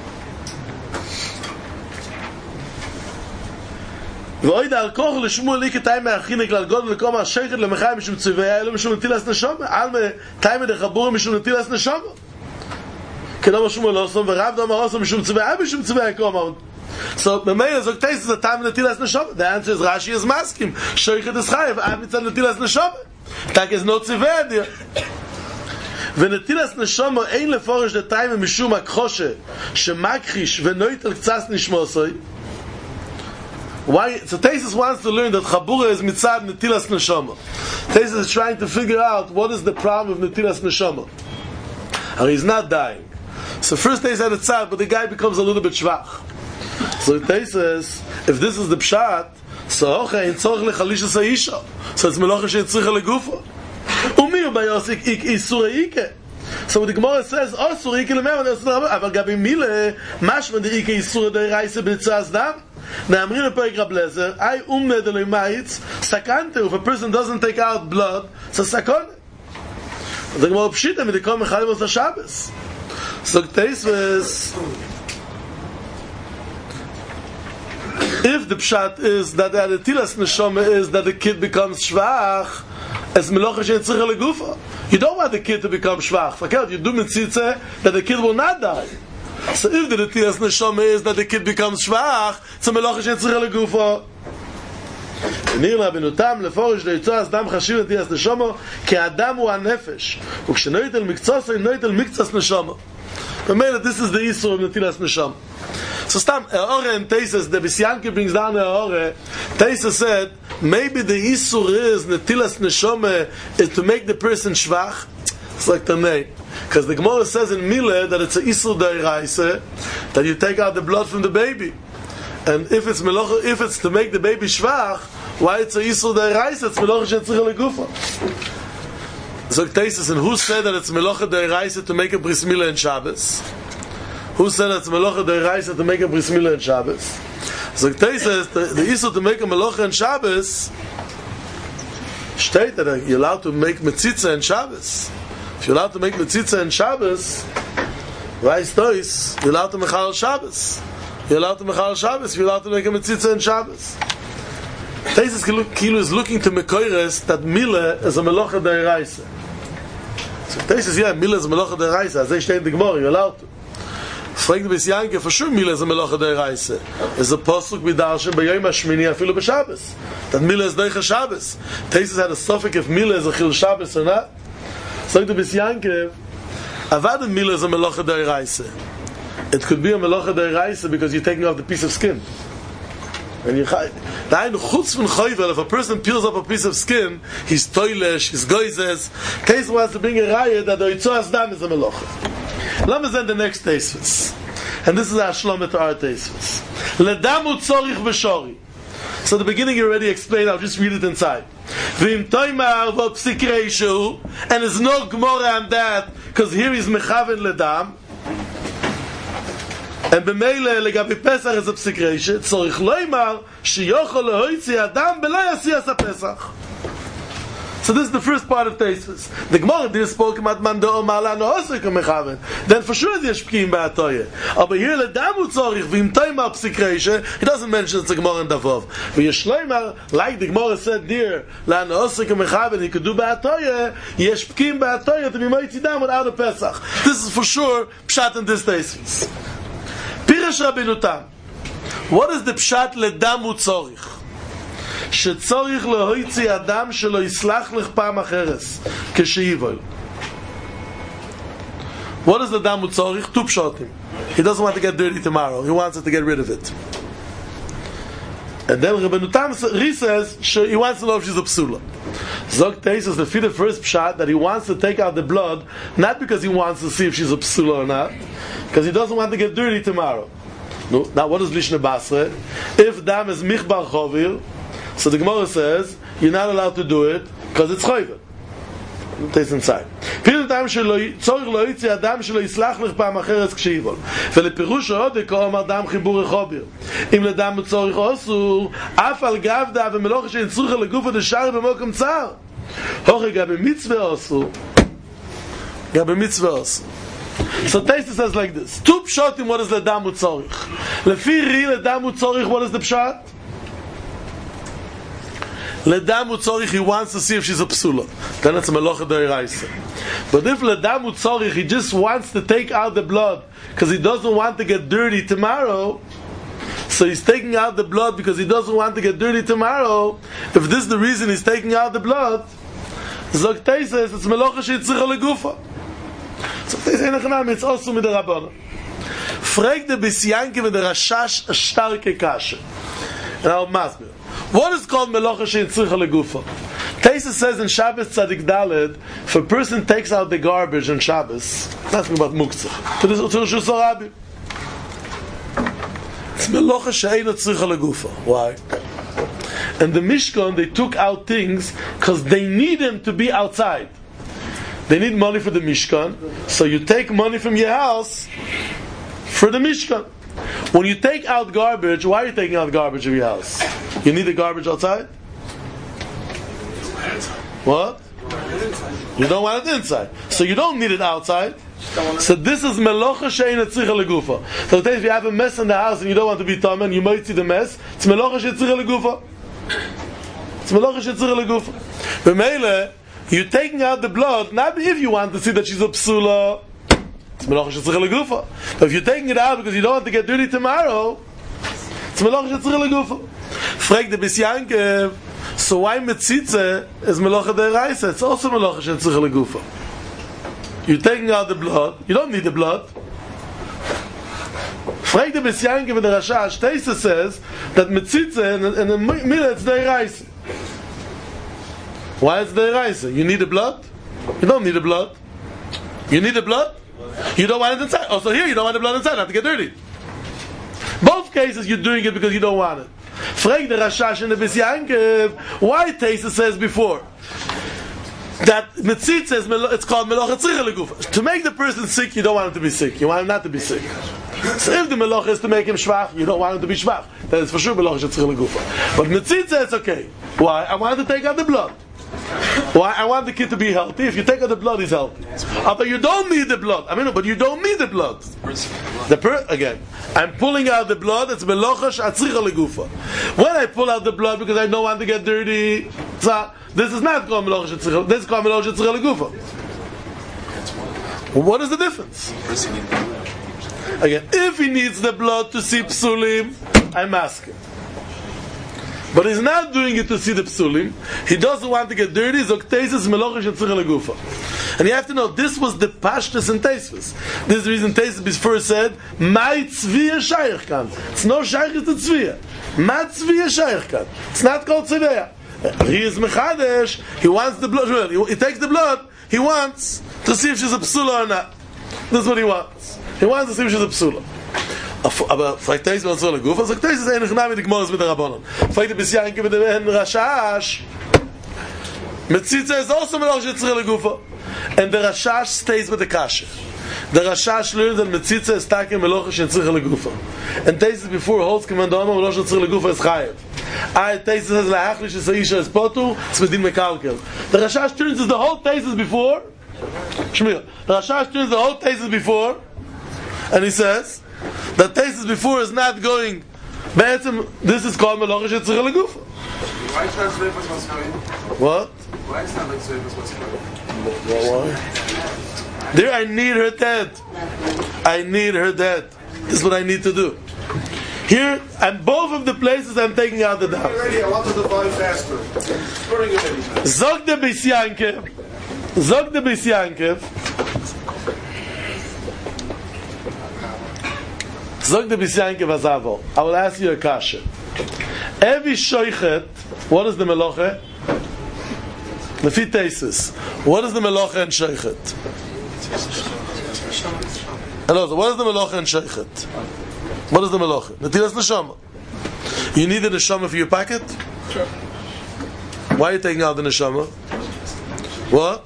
V'oid al-koch l'shmuel ike taime achinik l'algod l'kom ha'shechet l'mechai mishum tzviya elo mishum netilas neshama alme taime dechabur mishum netilas neshama kedom ha'shmuel osom v'rav dom ha'osom mishum tzviya mishum tzviya kom. So the mayor zok taste is the time netilas neshama. The answer is Rashi is maskim shechet is chayev av mitzad netilas neshama. Tak is no tzviya there. ונטילת נשמה אין לפורש דתיים משום הכחושה שמכחיש ונויטל קצת נשמוסוי. Why? So Taisus wants to learn that Chabura is mitzad netilas neshama. Taisus is trying to figure out what is the problem of netilas neshama. And he's not dying. So first Taisus had a tzad, but the guy becomes a little bit shvach. So Taisus, if this is the pshat, so hocha in tzorch lechalishas ha'isha. So it's melocha she'tzricha legufo. Umir bayosik ik isur ike. So the Gemara says, "Osur ike lemem." Aber gabi mile, mashman de ike isur de reise b'tzas dam. Now I'm reading Perek Rab Lezer. I umed lemayitz sakante. If a person doesn't take out blood, so sakon. The Gemara pshita mit dekom mechalim os Shabbos. So Taisus, if the pshat is that the netilas neshama is that the kid becomes shvach. As melocha she'tzricha legufa. You don't want the kid to become shvach. Forget, you do mitzitze that the kid will not die. So if the netilas neshama is that the kid becomes shvach, it's a melocha she'tzricha legufa. נראה בנותם לפורש ליצוע אדם חשיב נטיית נשומו כי האדם הוא הנפש וכשנויטל מקצוס נויטל מקצוס נשומו. ומילא, this is the issue of נטילת נשומו. So stam Aore and Teises, the Bisyanke brings down the Aore. Teises said maybe the issue is netilas neshama is to make the person shvach. It's like the name. Because the Gemara says in Mile that it's a issue deraisa, that you take out the blood from the baby. And if it's meloch, if it's to make the baby shvach, why it's a issue deraisa? It's meloch shetzich legufa. So Teises, and who said that it's meloch deraisa to make a bris milah in Shabbos? Who said it's melocha deraisa to make a bris milah in Shabbos? So Teises, the, the issue to make a melocha in Shabbos, state that you're allowed to make metzitza in Shabbos. If you're allowed to make metzitza in Shabbos, Reis Tois, you're allowed to mechal Shabbos. You're allowed to mechal Shabbos. You're allowed to make a metzitza in Shabbos. Teises Kilu is looking to mekoires that milah is a melocha deraisa. So Teises, yeah, milah is a melocha deraisa. As they state in the Gemara, you're allowed to. Fragt the Bisyanke, for sure milah is a melocha deraisa. Is a posuk b'darshan b'yom hashmini afilu b'Shabbos. That milah is doicha Shabbos. Teises had a suffix if milah is a chil Shabbos or not. Fragt the Bisyanke, avad milah is a melocha deraisa. It could be a melocha deraisa because you're taking off the piece of skin. And you the chutz von choyvel, if a person peels up a piece of skin, he's toilesh, he's goizes. Teises wants to bring a raya that the itzoas dam is a melocha. Let me send the next Teisvus. And this is our shlomah to our Teisvus. Ledamu tzorich v'shori. So the beginning you already explained, I'll just read it inside. V'im toimar v'psik reishu, and there's no Gemara on that, because here is mechaven ledam. And b'meile legabi Pesach is a psik reishu, tzorich loimar, shiyochol lehoitzi adam, b'lo yasiyas ha-Pesach. So this is the first part of Teisvus. The Gemara did spoke about mando mala no osik mechaven. Then for sure there's pkim ba'atoye. Aber here ledamu tzorich v'im toimar psik reisha. He doesn't mention it's a Gemara in Davov. V'yeshloimar, like the Gemara said there, la no osik mechaven he could do ba'atoye. Yesh pkim ba'atoye to be moitzi dam without a Pesach. This is for sure pshat in this Teisvus. Pirish Rabbeinu Tam. What is the pshat ledamu tzorich? שצורך להויצי אדם שלא יסלח לך פעם אחרס כשיבול. What is the dam tzorich? Two pshatim. He doesn't want to get dirty tomorrow. He wants it to get rid of it. And then Rabbeinu Tam says he wants to know if she's a psula. Zog Teisus the fifth first pshat that he wants to take out the blood not because he wants to see if she's a psula or not, because he doesn't want to get dirty tomorrow. No. Now what is Lishna Basra? If dam is michbar chovir, so the Gemara says you're not allowed to do it because it's choiver. Taste inside. Pil dam shelo tzorich lo yitzi adam shelo yislach lech pam acheres kshiyivol. Velepirush od dekom adam chibur chobir. Im ledam tzorich osur af al gavda v'meloch sheyitzruch legufa deshar b'mokum tzar. Hoche gabe mitzvah osur. Gabe mitzvah osur. So Taste says like this. Two pshatim what is ledam tzorich. Lefi ri ledam tzorich what is the pshat? Ledam utzorich, he wants to see if she's a psula. Then it's a melocha deraisa. But if ledam utzorich, he just wants to take out the blood because he doesn't want to get dirty tomorrow. So he's taking out the blood because he doesn't want to get dirty tomorrow. If this is the reason he's taking out the blood, Zog Tei says it's melocha sheyitzricha legufa. Zog Tei says it's also mit der Rabbana. Frag the Bisyanke with the Rashash a starke kashe. And I'll masbir. What is called melocha sheyitzricha legufa? Taisa says in Shabbos Tzadik Daled, if a person takes out the garbage on Shabbos, nothing about muktzah. To this Utzur Shusarabi. It's melocha sheyitzricha legufa. Why? And the Mishkan, they took out things because they need them to be outside. They need money for the Mishkan, so you take money from your house for the Mishkan. When you take out garbage, why are you taking out garbage of your house? You need the garbage outside? What? You don't want it inside. So you don't need it outside. So this is melocha she'eina tzricha legufa. So if you have a mess in the house and you don't want to be tamen, you might see the mess. It's melocha she'etzricha legufa. It's melocha she'etzricha legufa. B'meile, you're taking out the blood not if you want to see that she's a psula. It's melocha she'etzricha legufa. But if you're taking it out because you don't want to get dirty tomorrow, It's Melocha Shetzricha Legufa. Frag the Bisyanke, so why Metzitze is Melocha Deiraisa? It's also Melocha Shetzricha Legufa. You're taking out the blood, you don't need the blood. Frag the Bisyanke with the Rashash, Teisa says that Metzitze in the middle it's Deiraisa. Why is Deiraisa? You need the blood? You don't need the blood. You need the blood? You don't want it inside. Also here, you don't want the blood inside, not to get dirty. Both cases, you're doing it because you don't want it. Frag the Rashash and the Bisyankev, why Teisa says before that Metzit says it's called Melocha Tzricha Legufa. To make the person sick, you don't want him to be sick. You want him not to be sick. So if the Melocha is to make him shvach, you don't want him to be shvach. Then it's for sure Melocha Tzricha Legufa. But Metzit says it's okay. Why? I want to take out the blood. Why? I want the kid to be healthy. If you take out the blood, he's healthy. Uh, but you don't need the blood. I mean, but you don't need the blood. The per again, I'm pulling out the blood. It's melocha shetzricha legufa. When I pull out the blood because I don't want to get dirty, so this is not called melocha shetzricha. This is called melocha shetzricha legufa. What is the difference? Again, if he needs the blood to see psulim, I'm asking. But he's not doing it to see the psulim. He doesn't want to get dirty. Zoktesis melocha shetzricha legufa. And you have to know, this was the pashtus and teisvus. This is the reason teisvus first said, "My tzviya shayich kan." It's no shayich to tzviya. Ma tzviya shayich kan. It's not called tzviya. He is mechadesh. He wants the blood. He takes the blood. He wants to see if she's a psula or not. This is what he wants. He wants to see if she's a psula. Aber fragt er ist was soll er gufen? Sagt er ist eine Gnade mit Gmos mit der Rabbanon. Fragt er bis ja mit der Rashash. Mit Tzitza is also Melocha Shetzricha Legufa. And the Rashash stays with the Kasha. The Rashash learns that Metzitza is taking Melocha Shetzricha Legufa. And Tesis before holds Commandama Melocha Shetzricha Legufa is Chayev. I Tesis says La'achlish is Aisha is Potu, it's Medin Mekalkel. The Rashash turns the whole Tesis before. Shmir. The Rashash turns the whole Tesis before, and he says that thesis before is not going. This is called Melocha Shetzricha Legufa. Why translate what's coming? What? Why is not like saying what's coming? Why? There, I need her dead. I need her dead. This is what I need to do. Here, and both of the places, I'm taking out the dam. Already, I want to divide faster. Burning it in. Zog the Bisyankev. Zog the Bisyankev. Zog the Bisyankev Azavo. I will ask you a kasha. Every shoichet, what is the melocha? The fit tesis. What is the melocha and shoichet? Hello, what is the melocha and shoichet? What is the melocha? Netilas neshama. You need the neshama for your packet? Sure. Why are you taking out the neshama? What?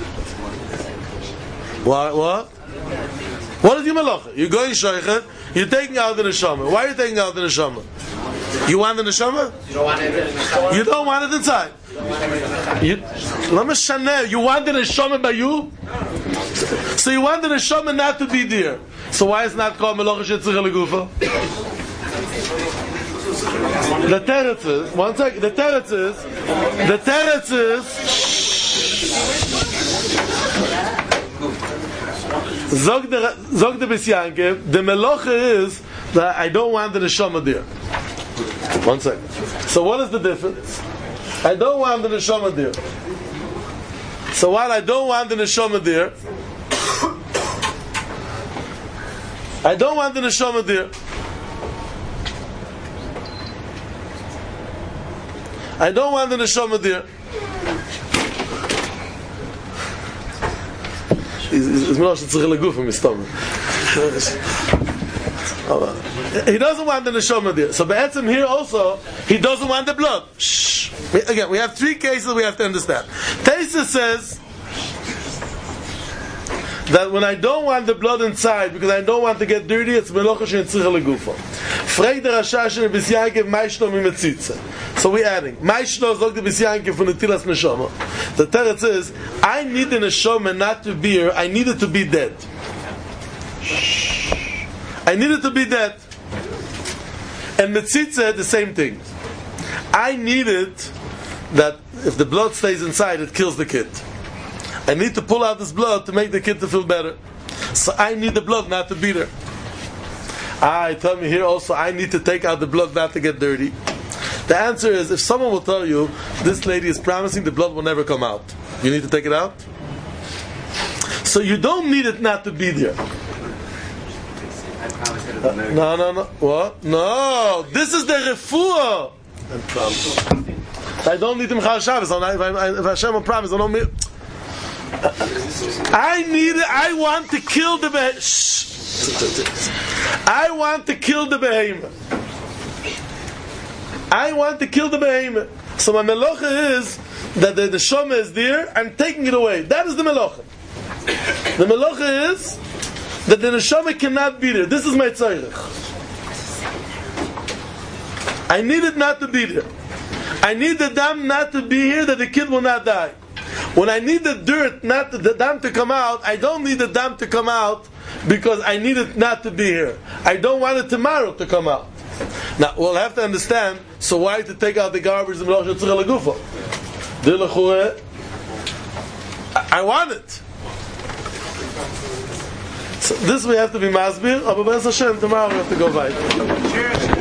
Why? What? What is your melocha? You're going shoichet. You're taking out the neshama. Why are you taking out the neshama? You want the neshama? You don't want it. You don't want it inside. You, let me shanel. You want the neshama by you? So you want the neshama not to be there. So why is it not called Melocha Shetzricha Legufa? The teretz is, one second, the teretz is, the teretz is, Zog the, Zog the Bisyankev, the Melocha is that I don't want the neshama there. One second. So what is the difference? I don't want the neshama there. So while I don't want the neshama there, I don't want the neshama there. I don't want the neshama there. It's Melocha Shetzricha Legufa from his stomach. He doesn't want the neshama there. So be'etzim here also, he doesn't want the blood. Shh. Again, we have three cases we have to understand. Teisa says that when I don't want the blood inside because I don't want to get dirty, it's Melocha Shetzricha Legufa. Frag the Rashash and Bisyankev Maishno mi Metzitza. So we're adding Maishno zog the Bisyankev from the Tilas Neshama. The teretz is, I need the neshama not to be here. I need it to be dead. I need it to be dead. And Metzitza the same thing. I need it that if the blood stays inside, it kills the kid. I need to pull out this blood to make the kid to feel better. So I need the blood not to be there. I tell me here also, I need to take out the blood not to get dirty. The answer is, if someone will tell you, this lady is promising the blood will never come out, you need to take it out? So you don't need it not to be there. Uh, no, no, no. What? No. This is the refuah. I don't need him Chal Shabbos. If, if Hashem will promise, I don't need. I need it. I want to kill the behemoth. I want to kill the behemoth. I want to kill the behemoth. So my melocha is that the, the shoma is there and taking it away. That is the melocha. The melocha is that the neshama cannot be there. This is my tzorich. I need it not to be there. I need the dam not to be here that the kid will not die. When I need the dirt, not the, the dam to come out, I don't need the dam to come out because I need it not to be here. I don't want it tomorrow to come out. Now we'll have to understand. So why to take out the garbage? I want it. So this we have to be masbir. But B'ez Hashem, tomorrow we have to go by.